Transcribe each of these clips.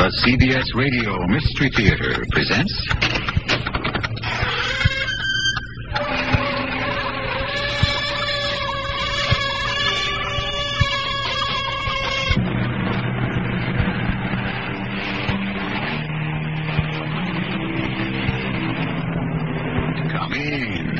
The CBS Radio Mystery Theater presents... Come in.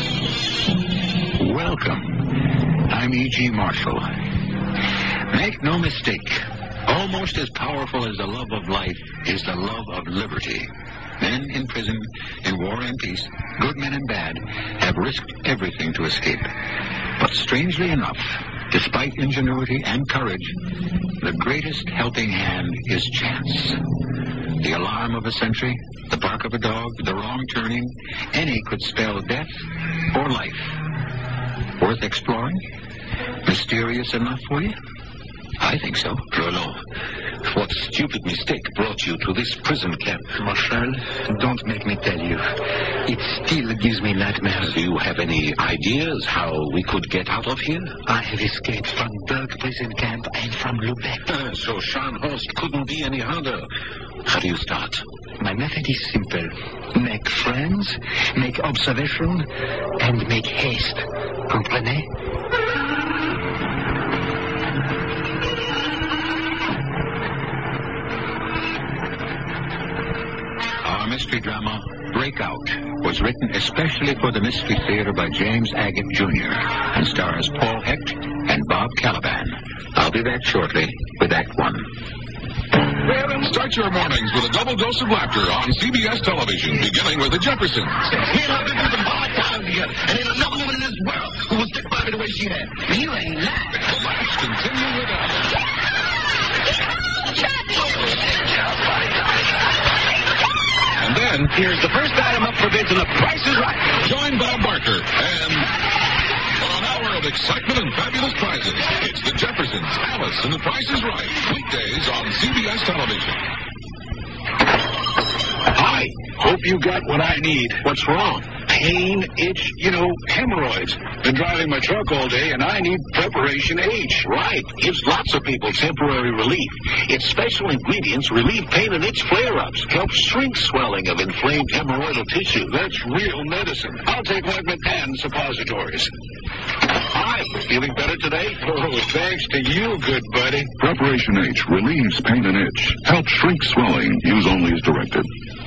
Welcome. I'm E.G. Marshall. Make no mistake. Almost as powerful as the love of life is the love of liberty. Men in prison, in war and peace, good men and bad, have risked everything to escape. But strangely enough, despite ingenuity and courage, the greatest helping hand is chance. The alarm of a sentry, the bark of a dog, the wrong turning, any could spell death or life. Worth exploring? Mysterious enough for you? I think so. Roland, what stupid mistake brought you to this prison camp? Marshal, don't make me tell you. It still gives me nightmares. Do you have any ideas how we could get out of here? I have escaped from Berg prison camp and from Lubeck. So Scharnhorst couldn't be any harder. How do you start? My method is simple. Make friends, make observation, and make haste. Comprenez? Our mystery drama, Breakout, was written especially for the Mystery Theater by James Agate, Jr. and stars Paul Hecht and Bob Caliban. I'll be back shortly with Act One. Start your mornings with a double dose of laughter on CBS television, beginning with The Jeffersons. Me and I've been through some hard times together, and ain't another woman in this world who will stick by me the way she has. You ain't lying. The laughs continue with us. And then, Here's the first item up for bids, and the price is right. join Bob Barker and for an hour of excitement and fabulous prizes. It's The Jeffersons, Alice, and The Price is Right. Weekdays on CBS television. Hi. Hope you got what I need. What's wrong? Pain, itch, hemorrhoids. Been driving my truck all day, and I need Preparation H. Right. Gives lots of people temporary relief. Its special ingredients relieve pain and itch flare-ups. Helps shrink swelling of inflamed hemorrhoidal tissue. That's real medicine. I'll take ointment and suppositories. Hi. Feeling better today? Oh, thanks to you, good buddy. Preparation H relieves pain and itch. Helps shrink swelling. Use only as directed.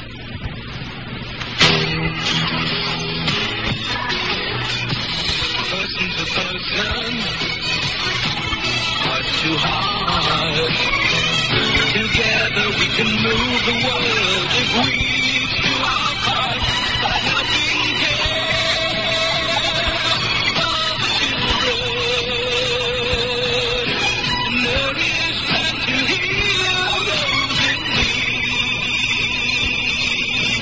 Person to person, heart to heart. Together we can move the world if we each do our part by helping care for the children. Nourish time to heal those in need.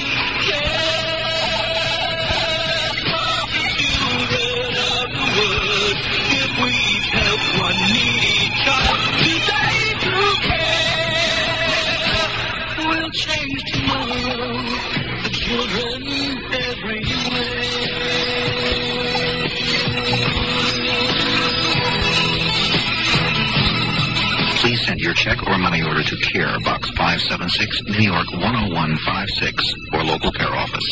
Care for the children of the world. If we each help one needy child today through care, we'll change tomorrow. The children everywhere. Please send your check or money order to CARE, Box 576, New York 10156, or local care office.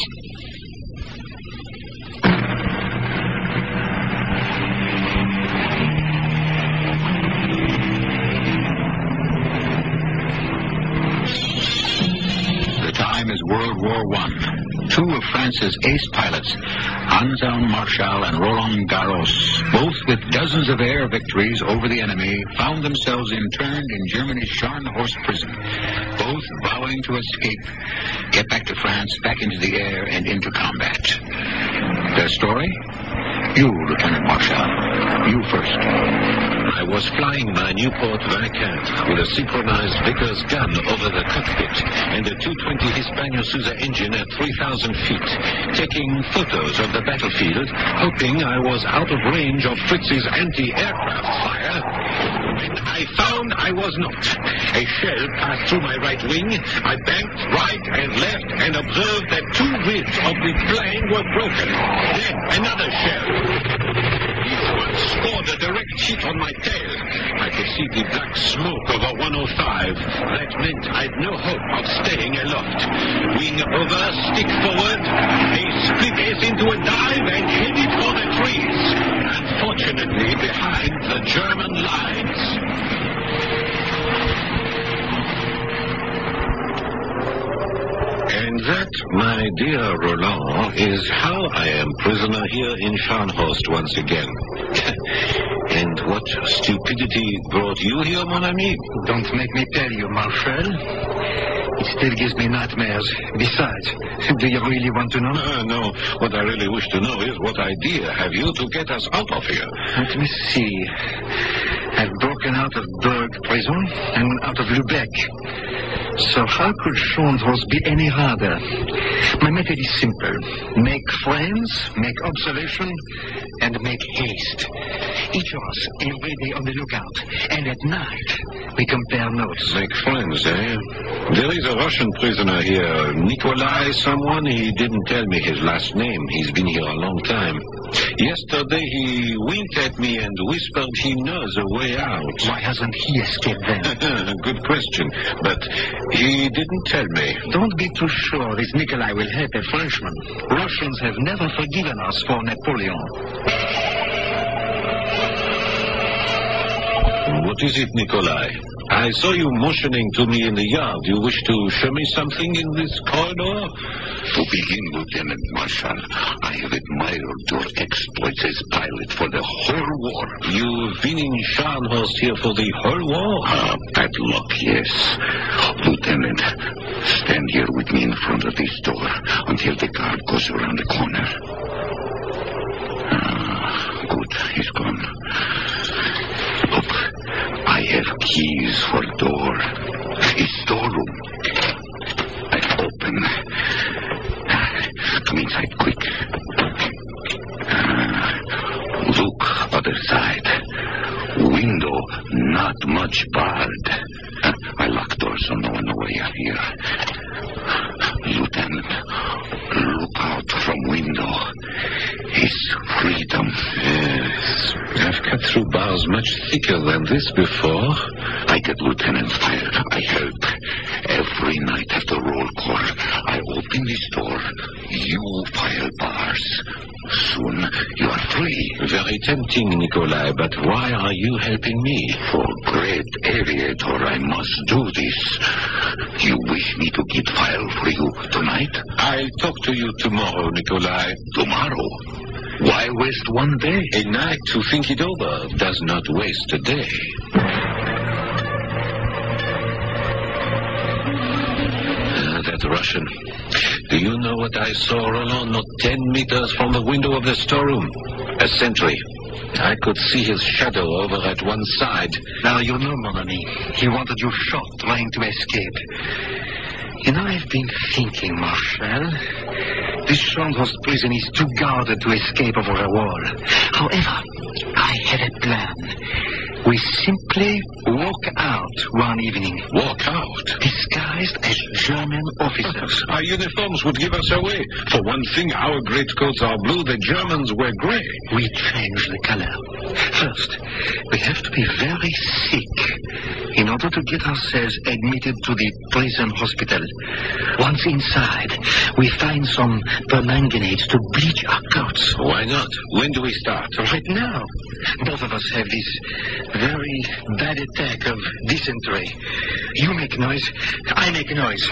The time is World War I. Two of France's ace pilots, Anselme Marshall and Roland Garros, both with dozens of air victories over the enemy, found themselves interned in Germany's Scharnhorst prison, both vowing to escape, get back to France, back into the air, and into combat. Their story? You, Lieutenant Marshall. You first. I was flying my Newport 24 with a synchronized Vickers gun over the cockpit and a 220 Hispano Suiza engine at 3,000 feet, taking photos of the battlefield, hoping I was out of range of Fritz's anti-aircraft fire. When I found I was not. A shell passed through my right wing. I banked right and left and observed that two ribs of the plane were broken. Then another shell. Each one scored a direct hit on my tail. I could see the black smoke over 105. That meant I'd no hope of staying aloft. Wing over, stick forward. A split ace into a dive and headed for the trees. Unfortunately, behind the German lines. And that, my dear Roland, is how I am prisoner here in Scharnhorst once again. And what stupidity brought you here, mon ami? Don't make me tell you, Marshal. It still gives me nightmares. Besides, do you really want to know? No. What I really wish to know is what idea have you to get us out of here? Let me see. I've broken out of Berg prison and out of Lubeck. So how could Scharnhorst be any harder? My method is simple. Make friends, make observation, and make haste. Each of us every day on the lookout. And at night, we compare notes. Make friends, eh? There is a Russian prisoner here. Nikolai someone. He didn't tell me his last name. He's been here a long time. Yesterday he winked at me and whispered he knows a way out. Why hasn't he escaped then? Good question. But he didn't tell me. Don't be too sure this Nikolai will help a Frenchman. Russians have never forgiven us for Napoleon. What is it, Nikolai? I saw you motioning to me in the yard. You wish to show me something in this corridor? To begin, Lieutenant Marshal, I have admired your exploits as pilot for the whole war. You've been in Scharnhorst here for the whole war? Bad luck, yes. Lieutenant, stand here with me in front of this door until the guard goes around the corner. Good, he's gone. Look, I have keys for the door. It's storeroom. I open. Come inside quick. Look, other side. Window not much barred. I lock door so no one away here. Lieutenant, look out from window. It's freedom. Yes. I've cut through bars much thicker than this before. I get lieutenant fired. I help. Every night after roll call, I open this door. You file bars. Soon you are free. Very tempting, Nikolai, but why are you helping me? For great aviator, I must do this. You wish me to get file for you tonight? I'll talk to you tomorrow, Nikolai. Tomorrow? Why waste one day? A night to think it over does not waste a day. That Russian. Do you know what I saw, Roland? Not 10 meters from the window of the storeroom. A sentry. I could see his shadow over at one side. Now you know, mon ami, he wanted you shot trying to escape. You know, I've been thinking, Marshal. This Scharnhorst prison is too guarded to escape over a wall. However, I had a plan. We simply walk out one evening. Walk out? Disguised as German officers. Our uniforms would give us away. For one thing, our greatcoats are blue, the Germans wear gray. We change the color. First, we have to be very sick in order to get ourselves admitted to the prison hospital. Once inside, we find some permanganate to bleach our coats. Why not? When do we start? Right now. Both of us have this very bad attack of dysentery. You make noise, I make noise.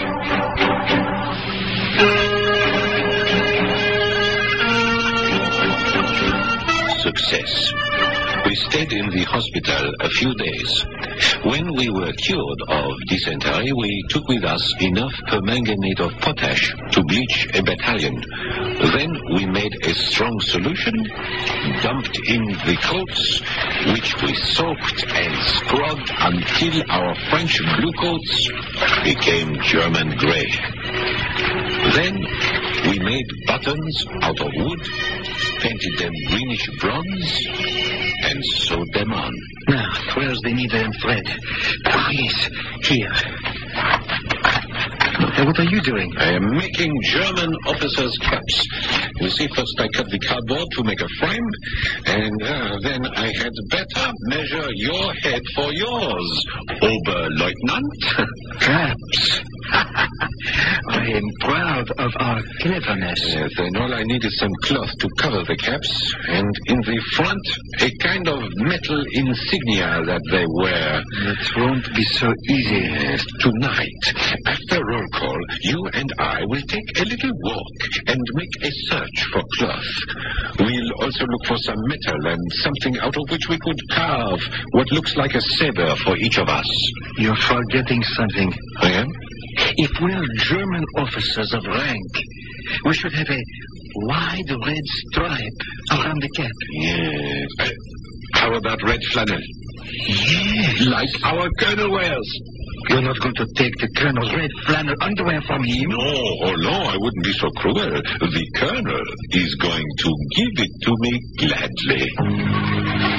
Success. We stayed in the hospital a few days. When we were cured of dysentery, we took with us enough permanganate of potash to bleach a battalion. Then we made a strong solution, dumped in the coats, which we soaked and scrubbed until our French blue coats became German gray. Then we made buttons out of wood, painted them greenish bronze, and sewed them on. Now, where's the needle and thread? Yes, here. What are you doing? I am making German officers' caps. You see, first I cut the cardboard to make a frame, and then I had better measure your head for yours, Oberleutnant. Caps. I am proud of our cleverness. Yes, and all I need is some cloth to cover the caps, and in the front, a kind of metal insignia that they wear. It won't be so easy. Yes, tonight, after roll call, you and I will take a little walk and make a search for cloth. We'll also look for some metal and something out of which we could carve what looks like a saber for each of us. You're forgetting something. I am? If we're German officers of rank, we should have a wide red stripe around the cap. Yes. How about red flannel? Yes. Like our colonel wears. You're not going to take the colonel's red flannel underwear from him? No, I wouldn't be so cruel. The colonel is going to give it to me gladly.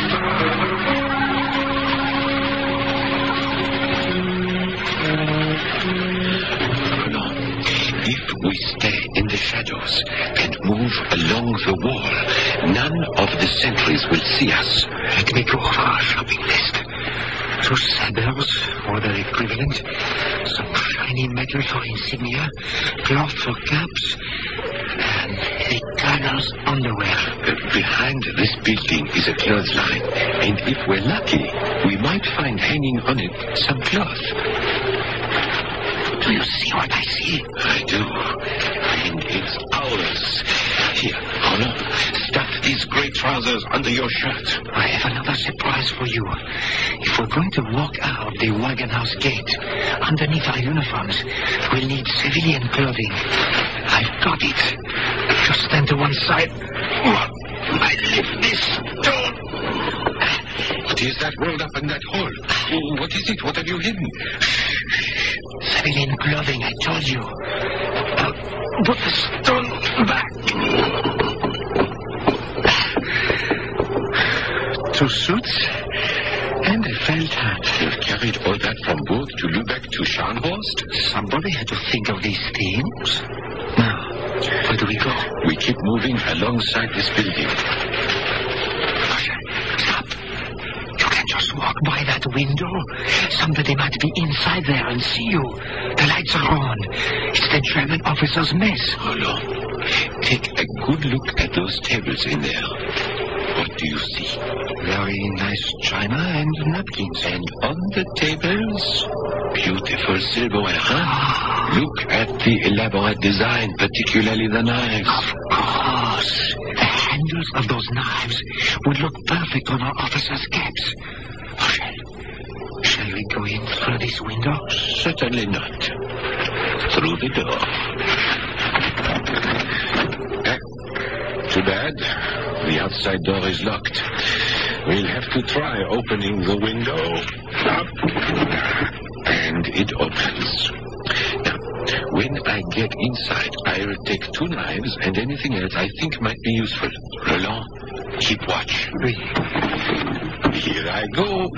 If we stay in the shadows and move along the wall, none of the sentries will see us. Let me go for our shopping list. 2 sabers, or their equivalent, some shiny metal for insignia, cloth for caps, and the colonel's underwear. Behind this building is a clothesline, and if we're lucky, we might find hanging on it some cloth. Do you see what I see? I do, and it's ours. Here, Roland, stuff these gray trousers under your shirt. I have another surprise for you. If we're going to walk out the wagon house gate, underneath our uniforms, we'll need civilian clothing. I've got it. Just stand to one side. I lift this stone. What is that rolled up in that hole? What is it? What have you hidden? Civilian clothing, I told you. Put the stone back. 2 suits and a felt hat. You've carried all that from Burg to Lübeck to Scharnhorst? Somebody had to think of these things. Now, where do we go? We keep moving alongside this building. Stop. You can't just walk by that window. Somebody might be inside there and see you. The lights are on. It's the German officer's mess. Hold on. Take a good look at those tables in there. What do you see? Very nice china and napkins. And on the tables, beautiful silverware, huh? Look at the elaborate design, particularly the knives. Of course. The handles of those knives would look perfect on our officers' caps. Shall we go in through this window? Certainly not. Through the door. Too bad. The outside door is locked. We'll have to try opening the window. And it opens. Now, when I get inside, I'll take 2 knives and anything else I think might be useful. Roland, keep watch. Oui. Here I go.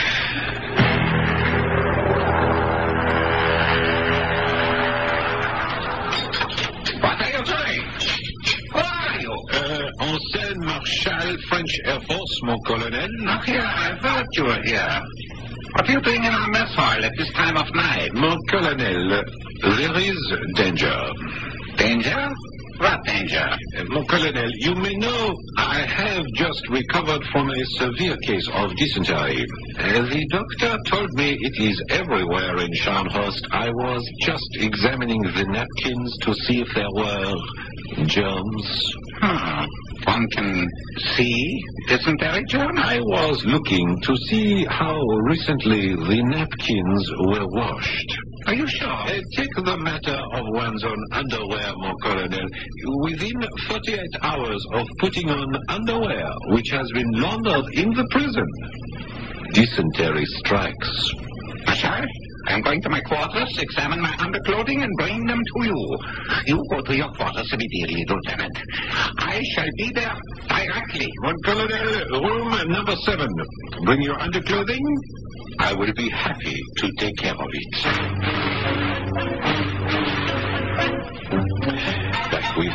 What are you doing? Who are you? Ancien Marshal, French Air Force, mon colonel. Oh, here, I thought you were here. What are you doing in our mess hall at this time of night? Mon colonel, there is danger. Danger? What danger? Mon colonel, you may know I have just recovered from a severe case of dysentery. The doctor told me it is everywhere in Scharnhorst. I was just examining the napkins to see if there were germs. One can see dysentery germs? I was looking to see how recently the napkins were washed. Are you sure? Take the matter of one's own underwear, mon colonel. Within 48 hours of putting on underwear which has been laundered in the prison, dysentery strikes. Marshal, I'm going to my quarters, examine my underclothing, and bring them to you. You go to your quarters immediately, Lieutenant. I shall be there directly. Mon colonel, room number 7. Bring your underclothing. I will be happy to take care of it. Back we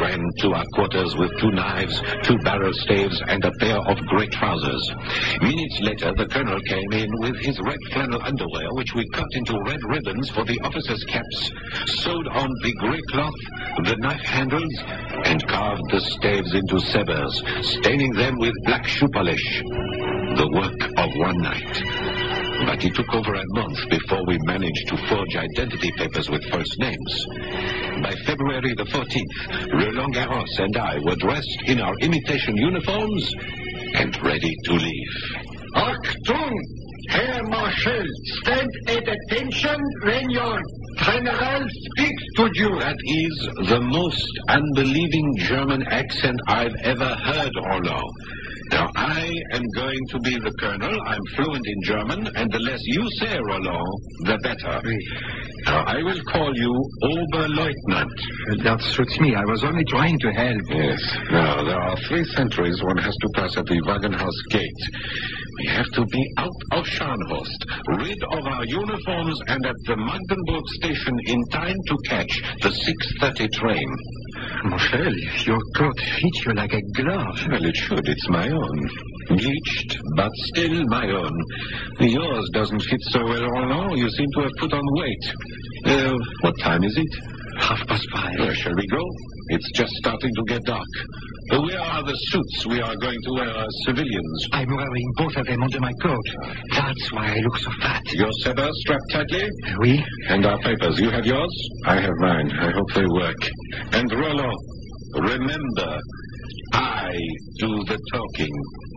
ran to our quarters with 2 knives, 2 barrel staves, and a pair of grey trousers. Minutes later, the colonel came in with his red flannel underwear, which we cut into red ribbons for the officers' caps, sewed on the grey cloth, the knife handles, and carved the staves into sabres, staining them with black shoe polish. The work of one night. But it took over a month before we managed to forge identity papers with false names. By February the 14th, Roland Garros and I were dressed in our imitation uniforms and ready to leave. Achtung! Herr Marshal, stand at attention when your general speaks to you. That is the most unbelieving German accent I've ever heard, Roland. Now, I am going to be the colonel. I'm fluent in German, and the less you say, Roland, the better. Now, I will call you Oberleutnant. That suits me. I was only trying to help. Yes. Now, there are 3 sentries one has to pass at the Wagenhaus gate. We have to be out of Scharnhorst, rid of our uniforms, and at the Magdeburg station in time to catch the 6:30 train. Marshal, your coat fits you like a glove. Well, it should. It's my own. Bleached, but still my own. Yours doesn't fit so well, Roland. You seem to have put on weight. What time is it? 5:30. Shall we go? It's just starting to get dark. Where are the suits we are going to wear as civilians? I'm wearing both of them under my coat. That's why I look so fat. Your sabers strapped tightly? Oui. And our papers. You have yours? I have mine. I hope they work. And Roland, remember, I do the talking.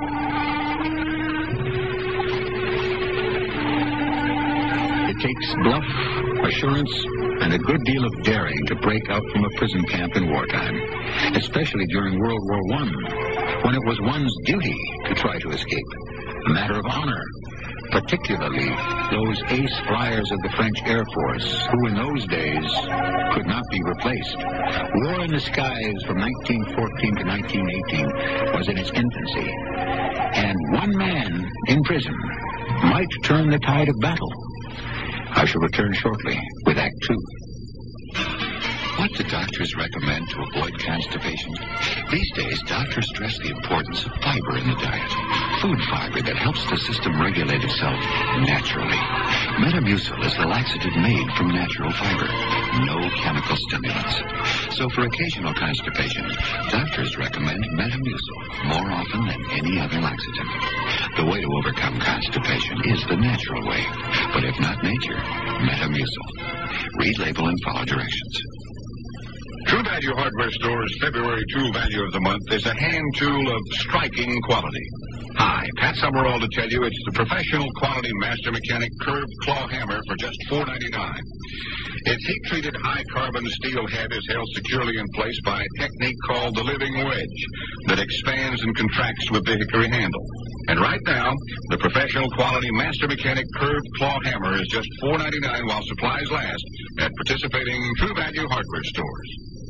It takes bluff, assurance, and a good deal of daring to break out from a prison camp in wartime, especially during World War I, when it was one's duty to try to escape, a matter of honor, particularly those ace flyers of the French Air Force, who in those days could not be replaced. War in the skies from 1914 to 1918 was in its infancy, and one man in prison might turn the tide of battle. I shall return shortly with Act 2. What do doctors recommend to avoid constipation? These days, doctors stress the importance of fiber in the diet. Food fiber that helps the system regulate itself naturally. Metamucil is the laxative made from natural fiber. No chemical stimulants. So for occasional constipation, doctors recommend Metamucil more often than any other laxative. The way to overcome constipation is the natural way. But if not nature, Metamucil. Read label and follow directions. True Value Hardware Store's February Tool Value of the Month is a hand tool of striking quality. Hi, Pat Summerall to tell you it's the professional quality Master Mechanic curved claw hammer for just $4.99. Its heat-treated high-carbon steel head is held securely in place by a technique called the living wedge that expands and contracts with the hickory handle. And right now, the professional quality Master Mechanic curved claw hammer is just $4.99 while supplies last at participating True Value Hardware stores.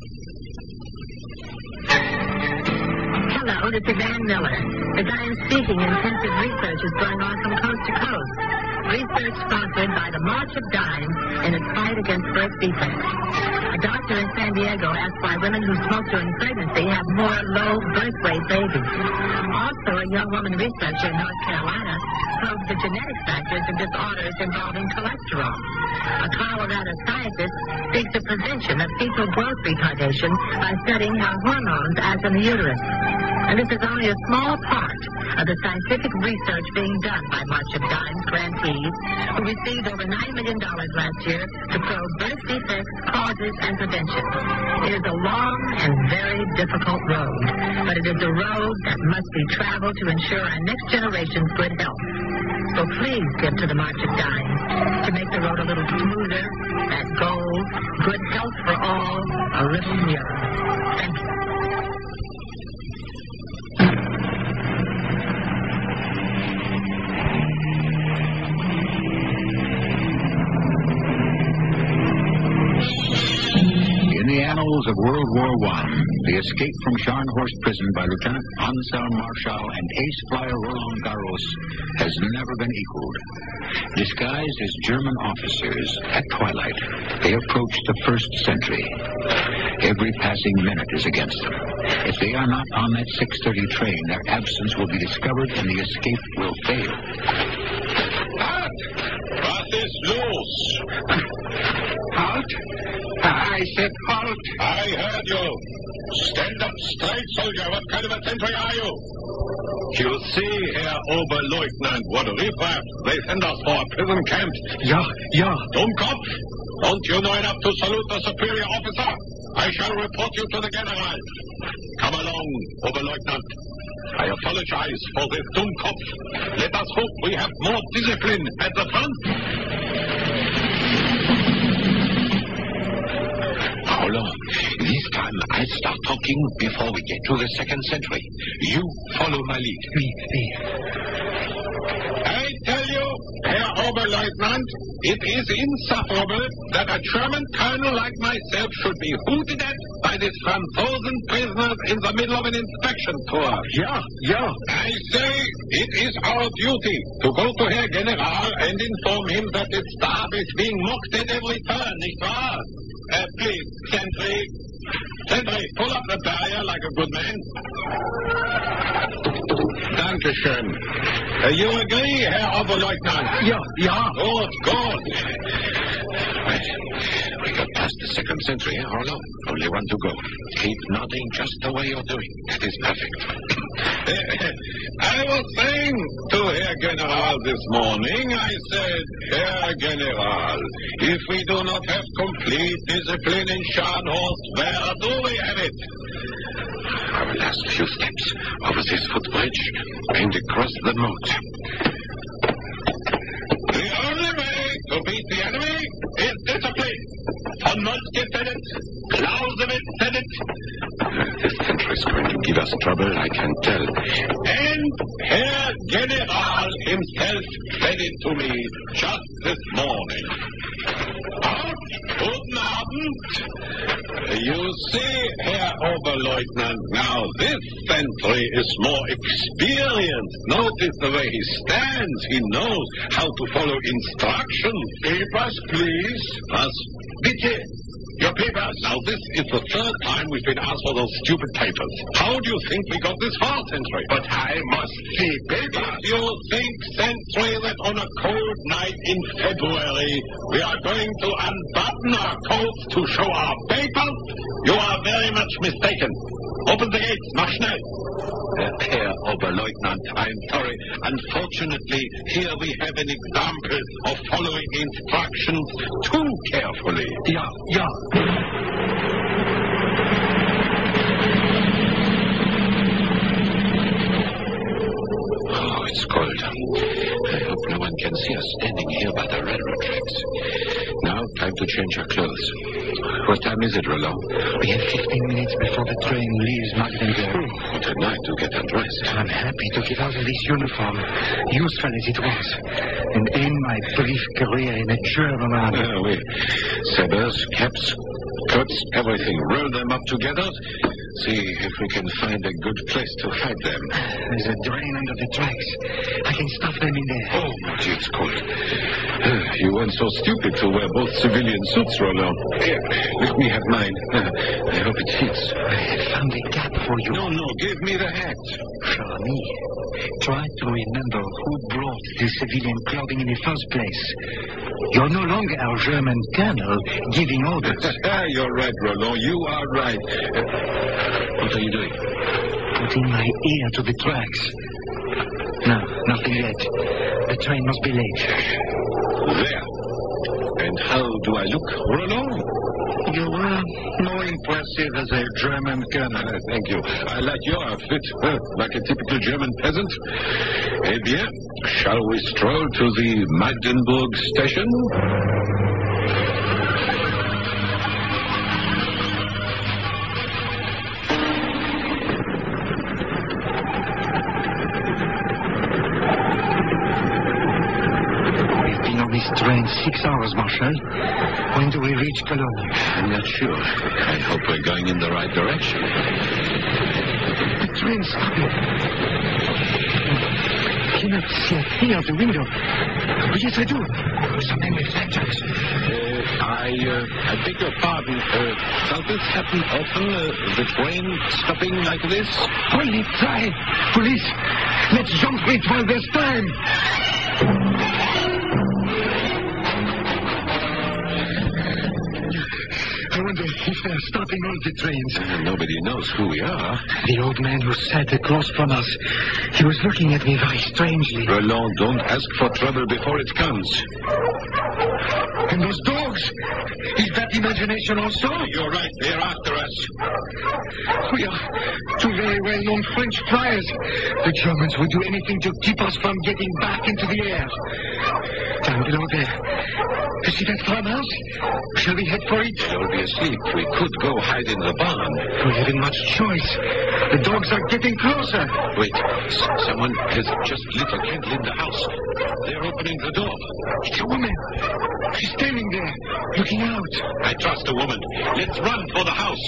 Hello, this is Ann Miller. As I am speaking, intensive research is going on from coast to coast. Research sponsored by the March of Dimes in its fight against birth defects. A doctor in San Diego asked why women who smoke during pregnancy have more low birth weight babies. Also, a young woman researcher in North Carolina probed the genetic factors of disorders involving cholesterol. A Colorado scientist seeks the prevention of fetal growth retardation by studying how hormones act in the uterus. And this is only a small part of the scientific research being done by March of Dimes grantees, who received over $9 million last year to probe birth defects, causes, and prevention. It is a long and very difficult road, but it is a road that must be traveled to ensure our next generation's good health. So please give to the March of Dimes to make the road a little smoother, that goal, good health for all, a little nearer. Thank you. In the annals of World War I, the escape from Scharnhorst prison by Lieutenant Anselm Marschall and ace flyer Roland Garros has never been equaled. Disguised as German officers, at twilight, they approach the first sentry. Every passing minute is against them. If they are not on that 6:30 train, their absence will be discovered and the escape will fail. Halt! Was ist los? Halt! I said halt! I heard you. Stand up straight, soldier. What kind of a sentry are you? You see, Herr Oberleutnant, what riffraff. They send us for a prison camp. Ja. Dummkopf! Don't you know enough to salute the superior officer? I shall report you to the general. Come along, Oberleutnant. I apologize for this Dummkopf. Let us hope we have more discipline at the front. Hold on. This time I'll start talking before we get to the second sentry. You follow my lead. I tell you, Herr Oberleutnant, it is insufferable that a German colonel like myself should be hooted at by these Franzosen prisoners in the middle of an inspection tour. Ja. I say it is our duty to go to Herr General and inform him that his staff is being mocked at every turn, nicht wahr? Please, Sentry, pull up the barrier like a good man. Dankeschön. You agree, Herr Oberleutnant? Ja. Good. Right. We got past the second sentry, Orlo? Only one to go. Keep nodding just the way you're doing. That is perfect. I was saying to Herr General this morning, I said, Herr General, if we do not have complete discipline in Scharnhorst, where do we have it? Our last few steps over this footbridge and across the moat. The only way to beat the enemy is discipline. Von Moltke said it. Clausewitz said it. This sentry's going to give us trouble, I can tell. And Herr General himself said it to me just this morning. Guten Abend. You see, Herr Oberleutnant, now this sentry is more experienced. Notice the way he stands. He knows how to follow instructions. Papers, please. Was? Bitte. Your papers. Now, this is the third time we've been asked for those stupid papers. How do you think we got this far, Sentry? But I must see papers. If you think, Sentry, that on a cold night in February we are going to unbutton our coats to show our papers, you are very much mistaken. Open the gates, mach schnell. Herr Oberleutnant, I'm sorry. Unfortunately, here we have an example of following instructions too carefully. Ja. Oh, it's cold. I hope no one can see us standing here by the railroad tracks. Now, time to change our clothes. What time is it, Roland? We have 15 minutes before the train leaves Magdeburg. What a night to get undressed. I'm happy to get out of this uniform, useful as it was, and end my brief career in a German army. Oui. Sabers, caps, coats, everything. Roll them up together. See if we can find a good place to hide them. There's a drain under the tracks. I can stuff them in there. Oh, Marty, it's cold. You weren't so stupid to wear both civilian suits, Roland. Here, let me have mine. I hope it fits. I have found a gap for you. No, give me the hat. Charmy, try to remember who brought the civilian clothing in the first place. You're no longer our German colonel giving orders. You're right, Roland. You are right. What are you doing? Putting my ear to the tracks. No, nothing yet. The train must be late. There. And how do I look, Roland? You were more impressive as a German colonel. Thank you. I like your outfit. Like a typical German peasant. Eh bien, shall we stroll to the Magdeburg station? this train 6 hours, Marshal. When do we reach Cologne? I'm not sure. I hope we're going in the right direction. The train's stopping. I cannot see a thing out the window. Oh, yes, I do. Some men with lanterns. I beg your pardon. Does this happen often? The train stopping like this? Only try. Police, let's jump it while there's time. I wonder if they're stopping all the trains. Nobody knows who we are. The old man who sat across from us, he was looking at me very strangely. Roland, don't ask for trouble before it comes. And those dogs, is that imagination also? You're right, they're after us. We are two very well-known French flyers. The Germans would do anything to keep us from getting back into the air. Down below there. You see that farmhouse? Shall we head for it? You'll be asleep. We could go hide in the barn. We haven't much choice. The dogs are getting closer. Wait, someone has just lit a candle in the house. They're opening the door. It's a woman. She's standing there, looking out. I trust a woman. Let's run for the house.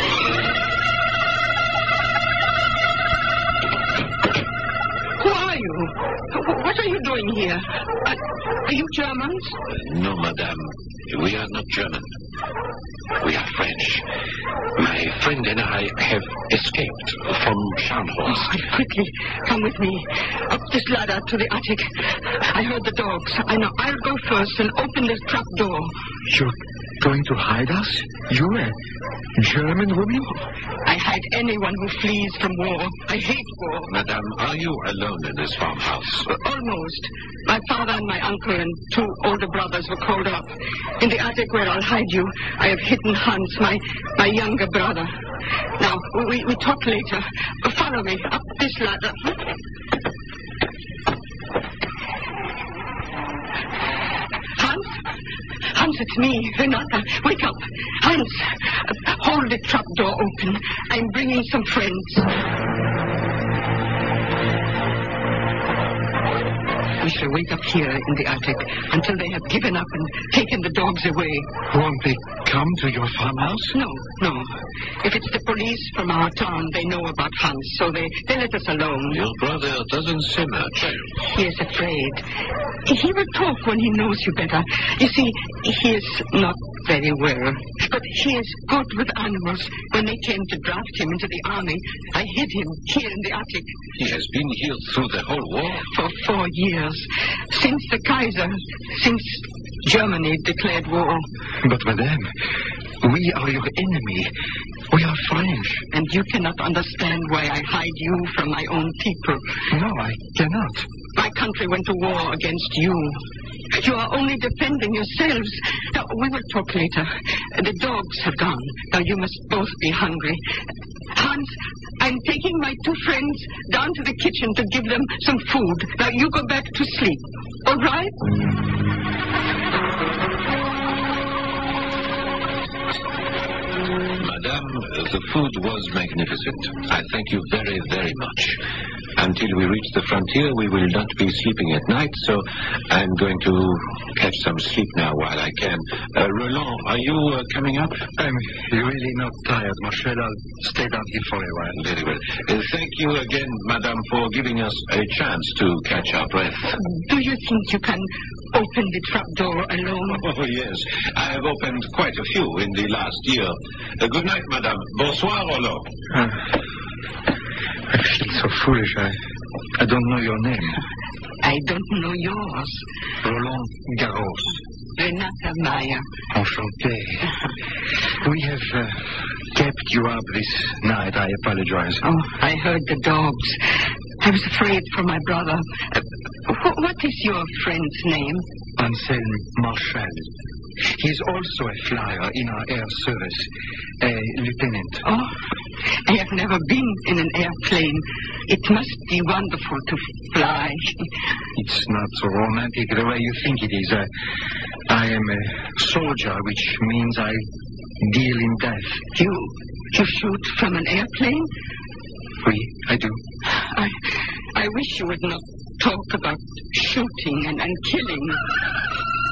Who are you? What are you doing here? Are you Germans? No, madame. We are not German. We are French. My friend and I have escaped from Scharnhorst. Quickly, come with me. Up this ladder to the attic. I heard the dogs. I know. I'll go first and open this trap door. You're going to hide us? You, a German woman? I hide anyone who flees from war. I hate war. Madame, are you alone in this farmhouse? Almost. My father and my uncle and two older brothers were called up. In the attic where I'll hide you, I have hidden Hans, my younger brother. Now, we talk later. Follow me up this ladder. Hans, it's me, Renata. Wake up. Hans, hold the trap door open. I'm bringing some friends. We shall wait up here in the attic until they have given up and taken the dogs away. Won't they come to your farmhouse? No. If it's the police from our town, they know about Hans, so they let us alone. Your brother doesn't seem a child. He is afraid. He will talk when he knows you better. You see, he is not very well, but he is good with animals. When they came to draft him into the army, I hid him here in the attic. He has been here through the whole war? For 4 years. Since the Kaiser, since Germany declared war. But, madame, we are your enemy. We are French. And you cannot understand why I hide you from my own people. No, I cannot. My country went to war against you. You are only defending yourselves. Now, we will talk later. The dogs have gone. Now, you must both be hungry. Hans, I'm taking my two friends down to the kitchen to give them some food. Now, you go back to sleep. All right? Madame, the food was magnificent. I thank you very, very much. Until we reach the frontier, we will not be sleeping at night, so I'm going to catch some sleep now while I can. Roland, are you coming up? I'm really not tired, Marshal. I'll stay down here for a while. Very well. Thank you again, Madame, for giving us a chance to catch our breath. Do you think you can open the trapdoor alone? Oh, yes. I have opened quite a few in the last year. Good night, Madame. Bonsoir, Roland. I feel so foolish. I don't know your name. I don't know yours. Roland Garros. Renata Meyer. Enchanté. We have kept you up this night. I apologize. Oh, I heard the dogs. I was afraid for my brother. What is your friend's name? Anselm Marshal. He's also a flyer in our air service, a lieutenant. Oh, I have never been in an airplane. It must be wonderful to fly. It's not so romantic the way you think it is. I am a soldier, which means I deal in death. You shoot from an airplane? Oui, I do. I wish you would not talk about shooting and killing.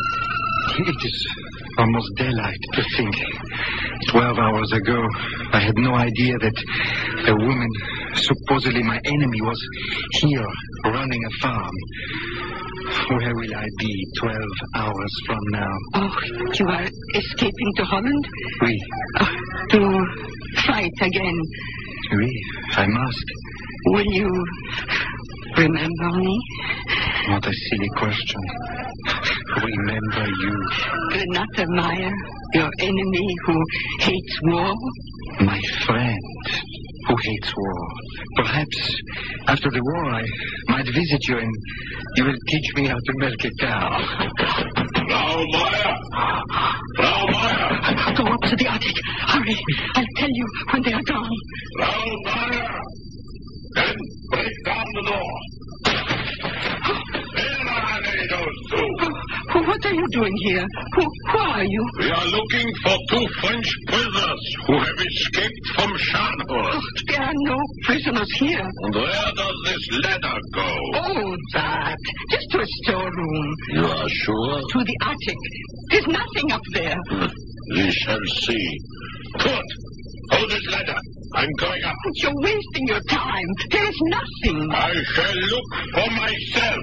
It is almost daylight to think. 12 hours ago, I had no idea that a woman, supposedly my enemy, was here running a farm. Where will I be 12 hours from now? Oh, you are escaping to Holland? Oui. To fight again. Oui, I must. Will you remember me? What a silly question. Remember you. Renata Meyer, your enemy who hates war? My friend who hates war. Perhaps after the war I might visit you and you will teach me how to milk a cow. Frau Meyer! Frau Meyer! Go up to the attic. Hurry. I'll tell you when they are gone. Frau Meyer! Then break down the door. Where are they, those two? What are you doing here? Who are you? We are looking for 2 French prisoners who have escaped from Scharnhorst. There are no prisoners here. And where does this letter go? Oh, that. Just to a storeroom. You are sure? To the attic. There's nothing up there. We shall see. Good. Hold this letter. I'm going up. But you're wasting your time. There is nothing. I shall look for myself.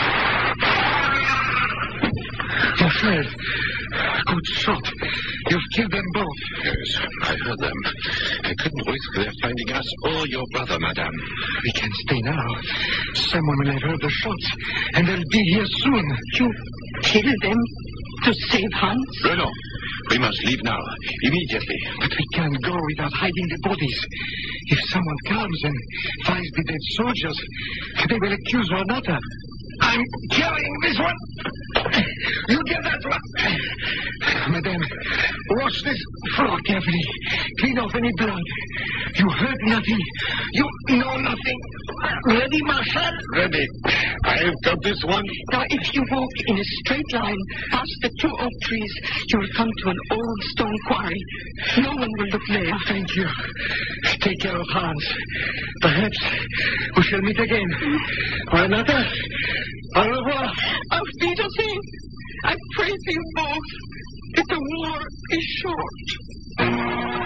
Alfred, good shot. You've killed them both. Yes, I heard them. I couldn't risk their finding us or your brother, madame. We can stay now. Someone will have heard the shots, and they'll be here soon. You kill them to save Hans? No. We must leave now, immediately. But we can't go without hiding the bodies. If someone comes and finds the dead soldiers, they will accuse one another. I'm killing this one. You get that one. Madame, wash this floor carefully. Clean off any blood. You heard nothing. You know nothing. Ready, Marshal? Ready. I've got this one. Now, if you walk in a straight line past the 2 oak trees, you will come to an old stone quarry. No one will look there. Thank you. Take care of Hans. Perhaps we shall meet again. Renata, au revoir. Auf Wiedersehen. I pray for you both that the war is short.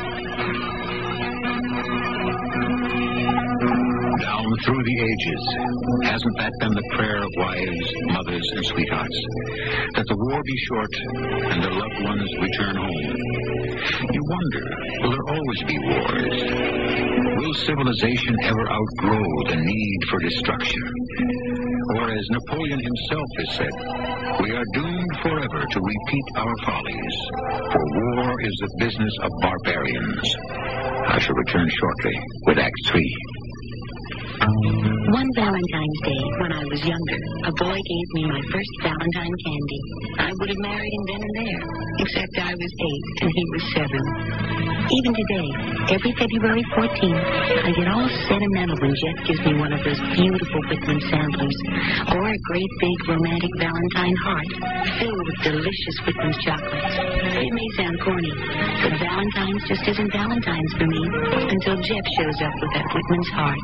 Down through the ages, hasn't that been the prayer of wives, mothers, and sweethearts? That the war be short and their loved ones return home. You wonder, will there always be wars? Will civilization ever outgrow the need for destruction? Or as Napoleon himself has said, we are doomed forever to repeat our follies, for war is the business of barbarians. I shall return shortly with Act 3. One Valentine's Day, when I was younger, a boy gave me my first Valentine candy. I would have married him then and there, except I was 8 and he was 7. Even today, every February 14th, I get all sentimental when Jeff gives me one of those beautiful Whitman samplers, or a great big romantic Valentine heart filled with delicious Whitman's chocolates. It may sound corny, but Valentine's just isn't Valentine's for me until Jeff shows up with that Whitman's heart.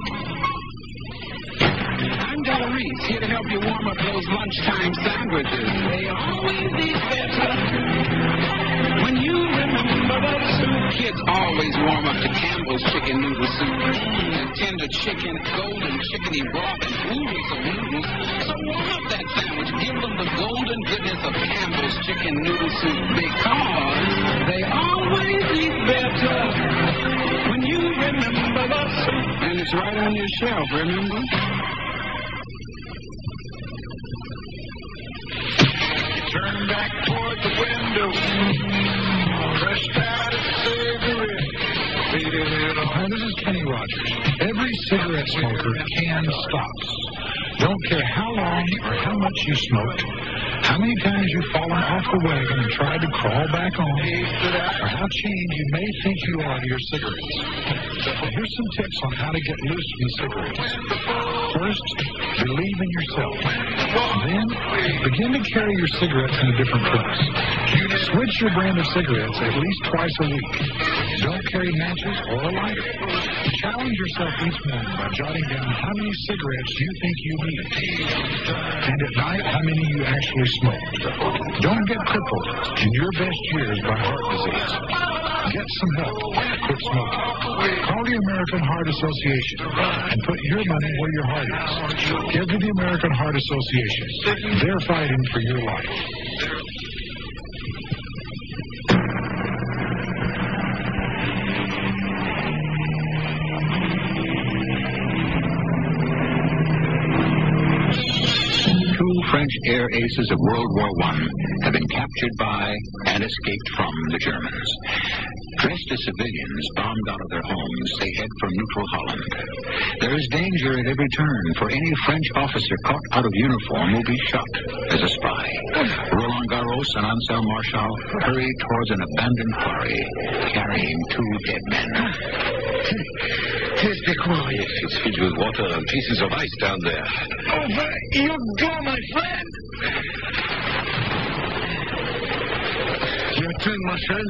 I'm Della Reese, here to help you warm up those lunchtime sandwiches. They always eat better when you remember that soup. Kids always warm up to Campbell's chicken noodle soup. That tender chicken, golden chickeny broth, and oodles of noodles. So warm up that sandwich. Give them the golden goodness of Campbell's chicken noodle soup, because they always eat better when you remember that soup. And it's right on your shelf, remember? Turn back toward the window. Pressed out a cigarette. Hi, this is Kenny Rogers. Every cigarette smoker can stop. Don't care how long or how much you smoked, how many times you've fallen off the wagon and tried to crawl back on, or how chained you may think you are to your cigarettes. Well, here's some tips on how to get loose from cigarettes. First, believe in yourself. Then, begin to carry your cigarettes in a different place. Switch your brand of cigarettes at least twice a week. Don't carry matches or a lighter. Challenge yourself each morning by jotting down how many cigarettes you think you need. And at night, how many you actually smoke. Don't get crippled in your best years by heart disease. Get some help. Quit smoking. Call the American Heart Association and put your money where your heart is. Give to the American Heart Association. They're fighting for your life. French air aces of World War I have been captured by and escaped from the Germans. Dressed as civilians bombed out of their homes, they head for neutral Holland. There is danger at every turn, for any French officer caught out of uniform will be shot as a spy. Roland Garros and Ansel Marshal hurry towards an abandoned quarry, carrying 2 dead men. Here's the quarry. Yes, it's filled with water and pieces of ice down there. Over you go, my friend. Your turn, Marshal.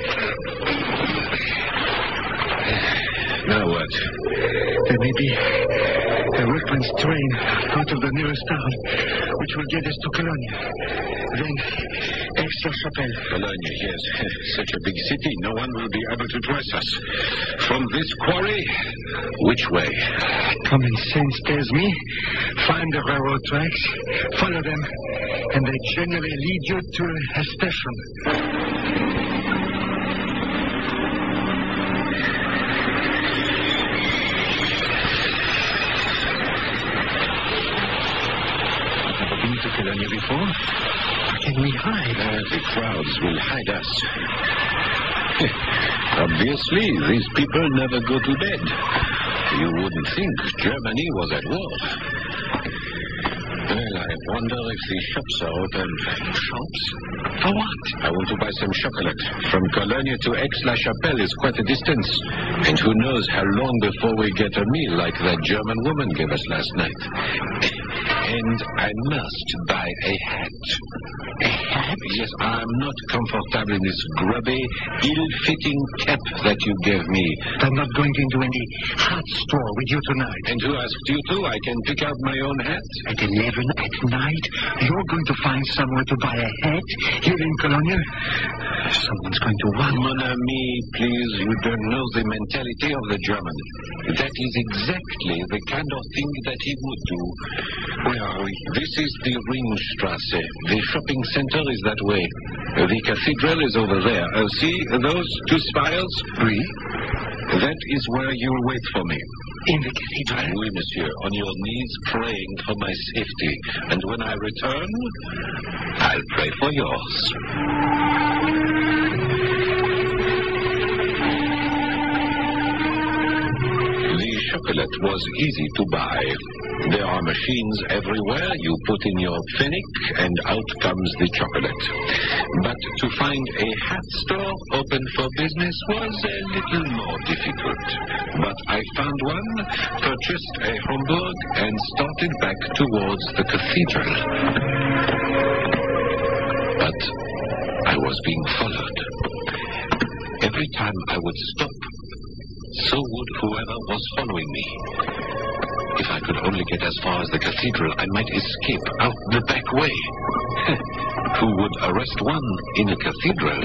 Now what? There may be a workman's train out of the nearest town, which will get us to Cologne. Then Aix-la-Chapelle. Cologne, yes. Such a big city, no one will be able to trace us. From this quarry, which way? Common sense tells me, find the railroad tracks, follow them, and they generally lead you to a station. To Cologne before? How can we hide? The crowds will hide us. Obviously, these people never go to bed. You wouldn't think Germany was at war. Well, I wonder if the shops are open. Shops? For what? I want to buy some chocolate. From Cologne to Aix-la-Chapelle is quite a distance. And who knows how long before we get a meal like that German woman gave us last night. And I must buy a hat. A hat? Yes, I'm not comfortable in this grubby, ill-fitting cap that you gave me. I'm not going into any hat store with you tonight. And who asked you to? I can pick out my own hat. At 11 at night, you're going to find somewhere to buy a hat here in Cologne? Someone's going to want... Mon ami, please, you don't know the mentality of the German. That is exactly the kind of thing that he would do. Where are we? This is the Ringstrasse. The shopping center is that way. The cathedral is over there. See those 2 spires? Oui. That is where you'll wait for me. In the cathedral? Oui, monsieur. On your knees praying for my safety. And when I return, I'll pray for yours. The chocolate was easy to buy. There are machines everywhere. You put in your pfennig and out comes the chocolate. But to find a hat store open for business was a little more difficult. But I found one, purchased a Homburg, and started back towards the cathedral. But I was being followed. Every time I would stop, so would whoever was following me. If I could only get as far as the cathedral, I might escape out the back way. Who would arrest one in a cathedral?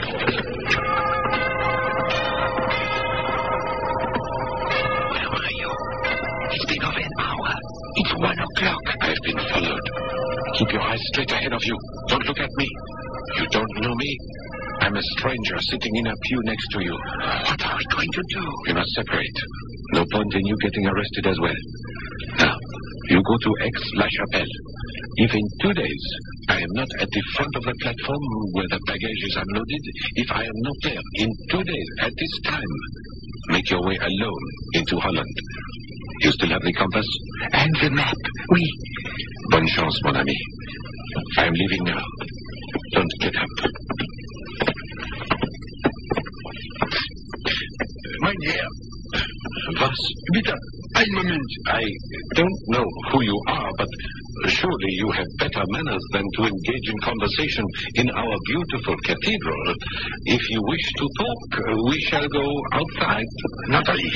Where are you? It's been over an hour. It's 1 o'clock. I've been followed. Keep your eyes straight ahead of you. Don't look at me. You don't know me. I'm a stranger sitting in a pew next to you. What are we going to do? We must separate. No point in you getting arrested as well. Now, you go to Aix-la-Chapelle. If in 2 days I am not at the front of the platform where the baggage is unloaded, if I am not there in 2 days at this time, make your way alone into Holland. You still have the compass? And the map, oui. Bonne chance, mon ami. I am leaving now. Don't get up. Mein Herr, Was? bitte, einmal compliment. I don't know who you are, but surely you have better manners than to engage in conversation in our beautiful cathedral. If you wish to talk, we shall go outside. Natalie,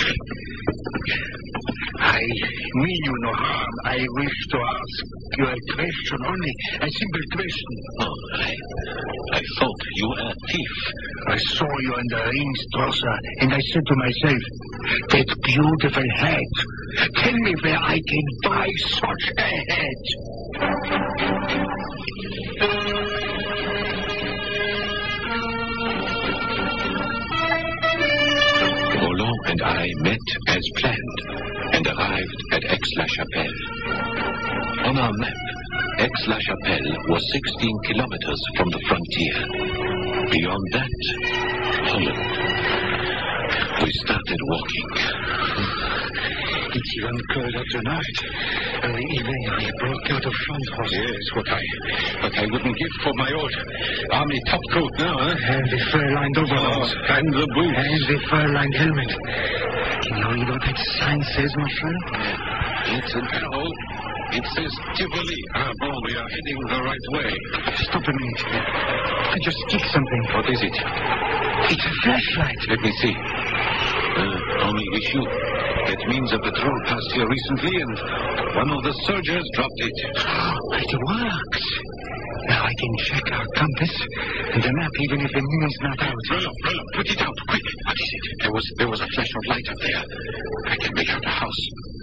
I mean you no harm. I wish to ask you a question only, a simple question. Oh, I thought you were a thief. I saw you in the Ringstrasse, and I said to myself, that beautiful hat. Tell me where I can buy such a hat. Roland and I met as planned and arrived at Aix-la-Chapelle. On our map, Aix-la-Chapelle was 16 kilometers from the frontier. Beyond that, Holland. We started walking. It's even colder tonight. Early evening, I broke out of Chandos. Yes, what I wouldn't give for my old army topcoat now, huh? And the fur-lined overalls. And the boots. And the fur-lined helmet. Can you read what that sign says, Marshal? It's an arrow. It says Tivoli. Bon, we are heading the right way. Stop a minute. I just kicked something. What is it? It's a flashlight. Let me see. Only issue. That means a patrol passed here recently and one of the soldiers dropped it. It works. Now I can check our compass and the map even if the moon is not out. Roland, put it out, quick. What is it? There was a flash of light up there. I can make out a house.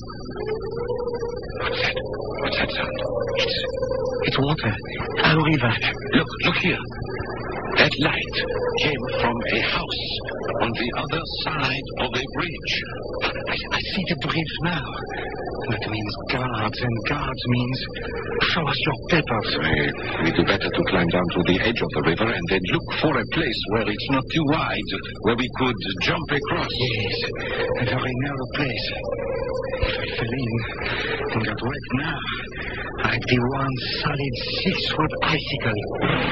What's that? What's that sound? It's water. A river. Look here. That light came from a house on the other side of a bridge. I see the bridge now. That means guards, and guards means show us your papers. We do better to climb down to the edge of the river and then look for a place where it's not too wide, where we could jump across. Yes, a very narrow place. If I fell in and got wet now, I'd be one solid 6-foot icicle.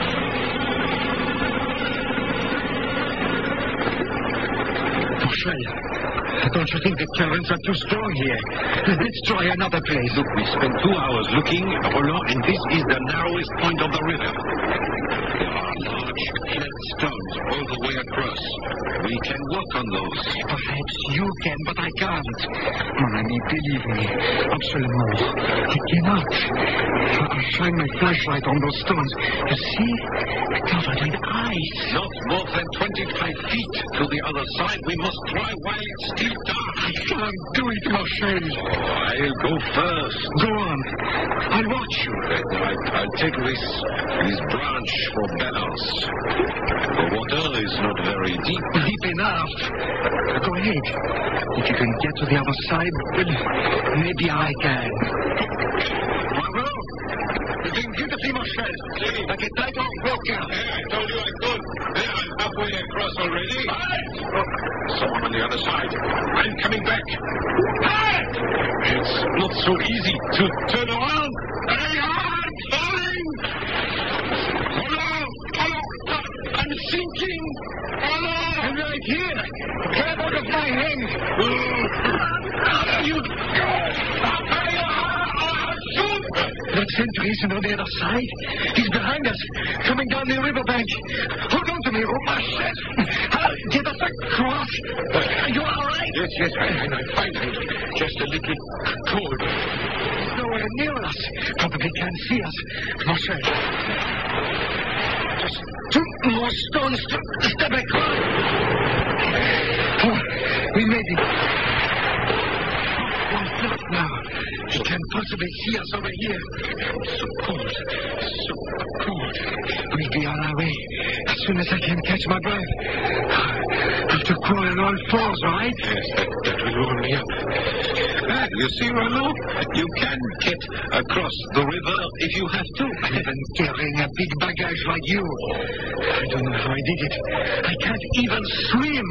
Marshal, don't you think the currents are too strong here? Let's try another place. Look, we spent 2 hours looking, Roland, and this is the narrowest point of the river. There are large flat stones all the way across. We can walk on those. Perhaps you can, but I can't. Mon ami, believe me. Absolument. I cannot. I'll shine my flashlight on those stones. You see? Covered with ice. Not more than 25 feet to the other side. We must try while it's still dark. I can't do it, Marshal. I'll go first. Go on. I'll watch you. I'll take this branch for balance. The water is not very deep. Deep enough. Go ahead. If you can get to the other side, well, maybe I can. Bravo! You're doing beautifully, Marshal. Like a tight-off walker. I told you I could. There, I'm halfway across already. Someone on the other side. I'm coming back. It's not so easy to turn around. I'm falling. I'm sinking. I'm right here. Grab out of my hand. You That sentry isn't on the other side. He's behind us, coming down the riverbank. Hold on to me, Marshal. Get us across. You all right? Yes, I'm fine. I'm just a little cold. He's nowhere near us. Probably can't see us. Marshal. Just 2 more stones to step across. Oh, we made it. Look now. He can't possibly see us over here. So cold. So cold. We'll be on our way as soon as I can catch my breath. I have to crawl on all fours, right? Yes, that will warm me up. You see, Roland, you can get across the river if you have to. Even carrying a big baggage like you. I don't know how I did it. I can't even swim.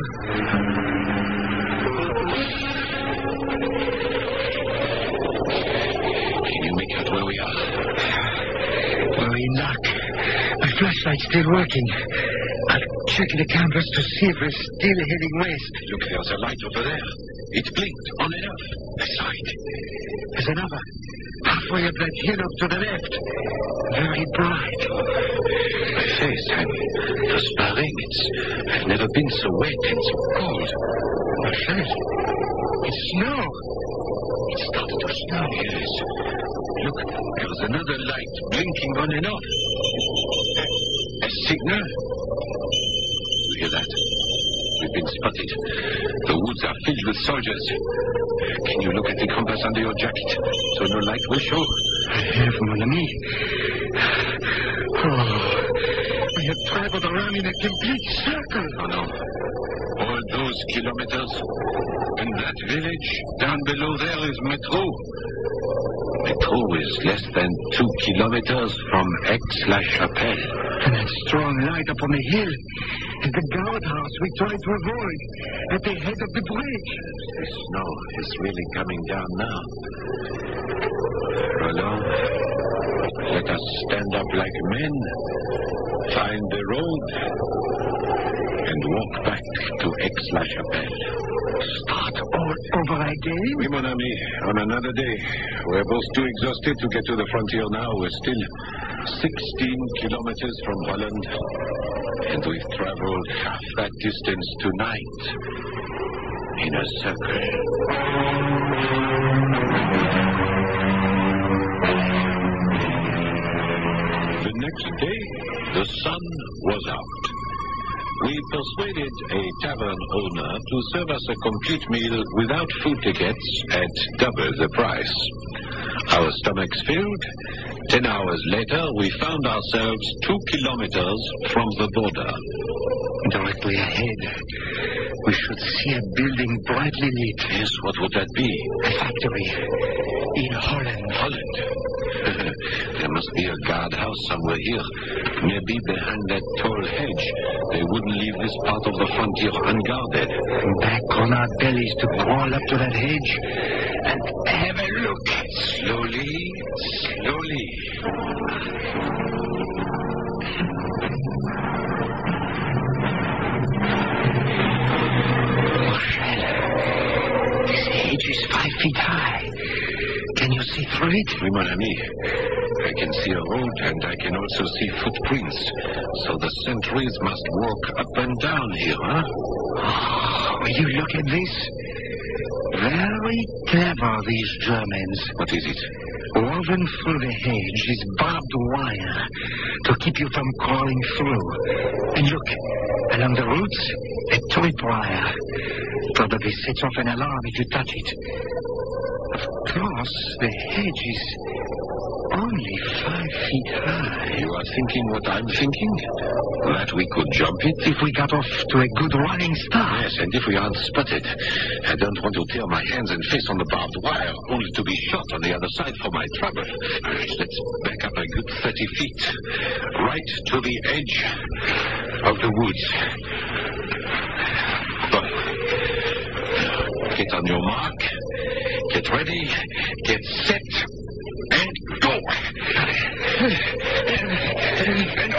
Can you make out where we are? We're in luck. My flashlight's still working. I'll check the canvas to see if we're still heading west. Look, there's a light over there. It blinked on and off. I saw it. There's another. Halfway up that hill up to the left. Very bright. My face, I'm perspiring. I've never been so wet and so cold. Marshal, it's snow. It started to snow. Yes. Look, there was another light blinking on and off. A signal. You hear that? We've been spotted. The woods are filled with soldiers. Can you look at the compass under your jacket so no light will show? I have, mon ami. Oh, we have traveled around in a complete circle. Oh, no. All those kilometers. And that village down below there is Metro. Metro is less than 2 kilometers from Aix-la-Chapelle. And that strong light up on the hill is the guardhouse we tried to avoid at the head of the bridge. The snow is really coming down now. Roland, let us stand up like men, find the road, and walk back to Aix-la-Chapelle. Start all over again? Oui, mon ami, on another day. We're both too exhausted to get to the frontier now. We're still 16 kilometers from Holland, and we've traveled half that distance tonight in a circle. The next day, the sun was out. We persuaded a tavern owner to serve us a complete meal without food tickets at double the price. Our stomachs filled. 10 hours later, we found ourselves 2 kilometers from the border. Directly ahead, we should see a building brightly lit. Yes, what would that be? A factory in Holland. Holland? There must be a guardhouse somewhere here. Maybe behind that tall hedge. They wouldn't leave this part of the frontier unguarded. Back on our bellies to crawl up to that hedge and have a look. Slowly, slowly. This hedge is 5 feet high. Can you see through it? Oui, mon ami. I can see a road and I can also see footprints. So the sentries must walk up and down here, huh? Oh, will you look at this? Very clever, these Germans. What is it? Woven through the hedge is barbed wire to keep you from crawling through. And look, along the roots, a tripwire. Probably sets off an alarm if you touch it. Of course, the hedge is only 5 feet high. You are thinking what I'm thinking? That we could jump it? If we got off to a good running start. Yes, and if we aren't spotted. I don't want to tear my hands and face on the barbed wire, only to be shot on the other side for my trouble. All right, let's back up a good 30 feet. Right to the edge of the woods. Get on your mark. Get ready. Get set. And go. And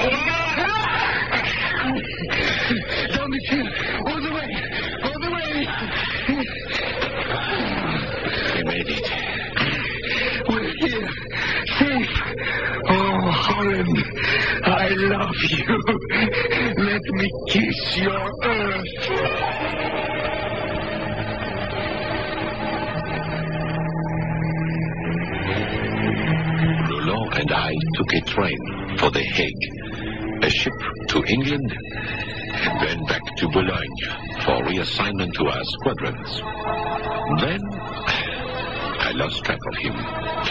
down this hill. All the way. All the way. We made it. We're here. Safe. Oh, Holland. I love you. Let me kiss your earth. And I took a train for The Hague, a ship to England, and then back to Boulogne for reassignment to our squadrons. Then I lost track of him.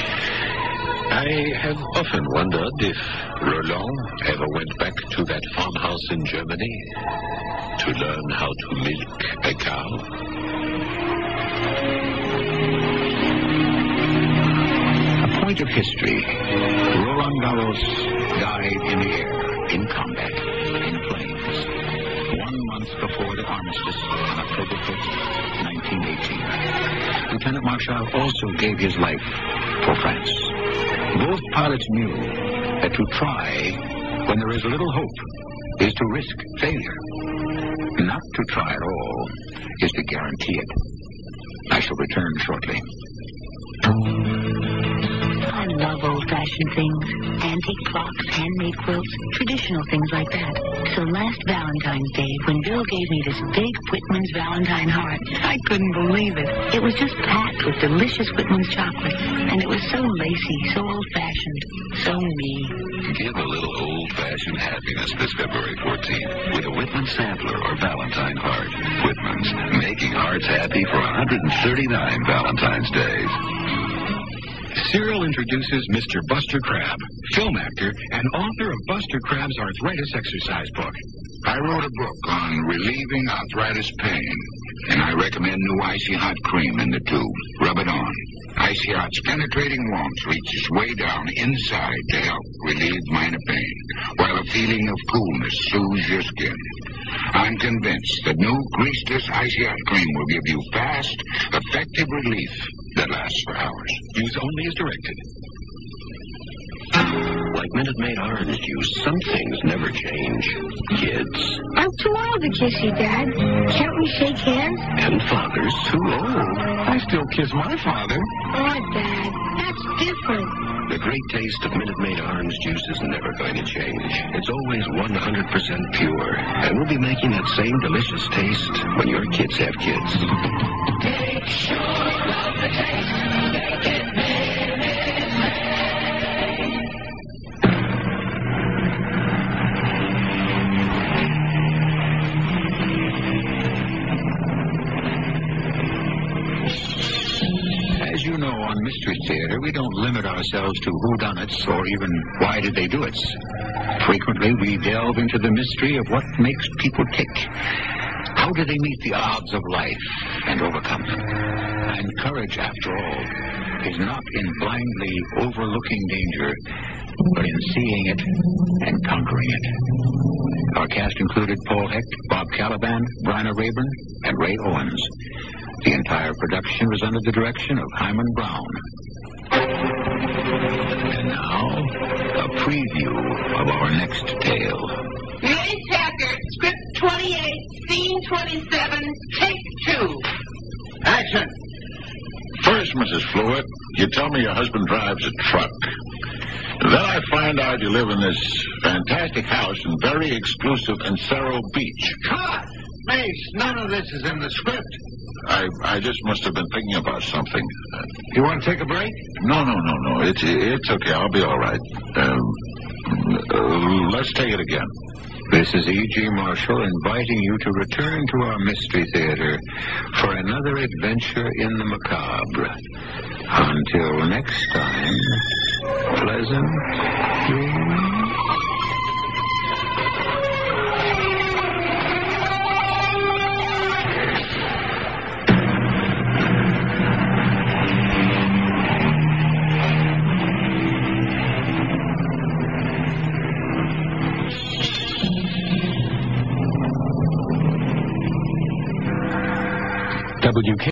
I have often wondered if Roland ever went back to that farmhouse in Germany to learn how to milk a cow. Point of history. Roland Garros died in the air, in combat, in flames, 1 month before the armistice on October 5th, 1918. Lieutenant Marshal also gave his life for France. Both pilots knew that to try when there is little hope is to risk failure. Not to try at all is to guarantee it. I shall return shortly. I love old-fashioned things. Antique clocks, handmade quilts, traditional things like that. So last Valentine's Day, when Bill gave me this big Whitman's Valentine heart, I couldn't believe it. It was just packed with delicious Whitman's chocolate. And it was so lacy, so old-fashioned, so me. Give a little old-fashioned happiness this February 14th with a Whitman's Sampler or Valentine heart. Whitman's, making hearts happy for 139 Valentine's Days. Cyril introduces Mr. Buster Crabbe, film actor and author of Buster Crabbe's Arthritis Exercise Book. I wrote a book on relieving arthritis pain, and I recommend new Icy Hot cream in the tube. Rub it on. Icy Hot's penetrating warmth reaches way down inside to help relieve minor pain, while a feeling of coolness soothes your skin. I'm convinced that new greaseless Icy Hot cream will give you fast, effective relief that lasts for hours. Use only as directed. Like Minute Maid orange juice, some things never change. Kids. I'm too old to kiss you, Dad. Can't we shake hands? And fathers. Too old. I still kiss my father. Oh, Dad, that's different. The great taste of Minute Maid orange juice is never going to change. It's always 100% pure. And we'll be making that same delicious taste when your kids have kids. Take sure of the taste. Make it Minute Maid. As you know, on Mystery Theater, we don't limit ourselves to whodunits or even why did they do it. Frequently, we delve into the mystery of what makes people tick. How do they meet the odds of life and overcome them? And courage, after all, is not in blindly overlooking danger, but in seeing it and conquering it. Our cast included Paul Hecht, Bob Caliban, Bryna Rayburn, and Ray Owens. The entire production was under the direction of Hyman Brown. And now, a preview of our next tale. Main chapter, script 28, scene 27, take 2. Action! First, Mrs. Fluid, you tell me your husband drives a truck. Then I find out you live in this fantastic house in very exclusive Encero Beach. Cut! Mace, none of this is in the script. I just must have been thinking about something. You want to take a break? No. It's okay. I'll be all right. Let's take it again. This is E.G. Marshall inviting you to return to our Mystery Theater for another adventure in the macabre. Until next time, pleasant dreams. WK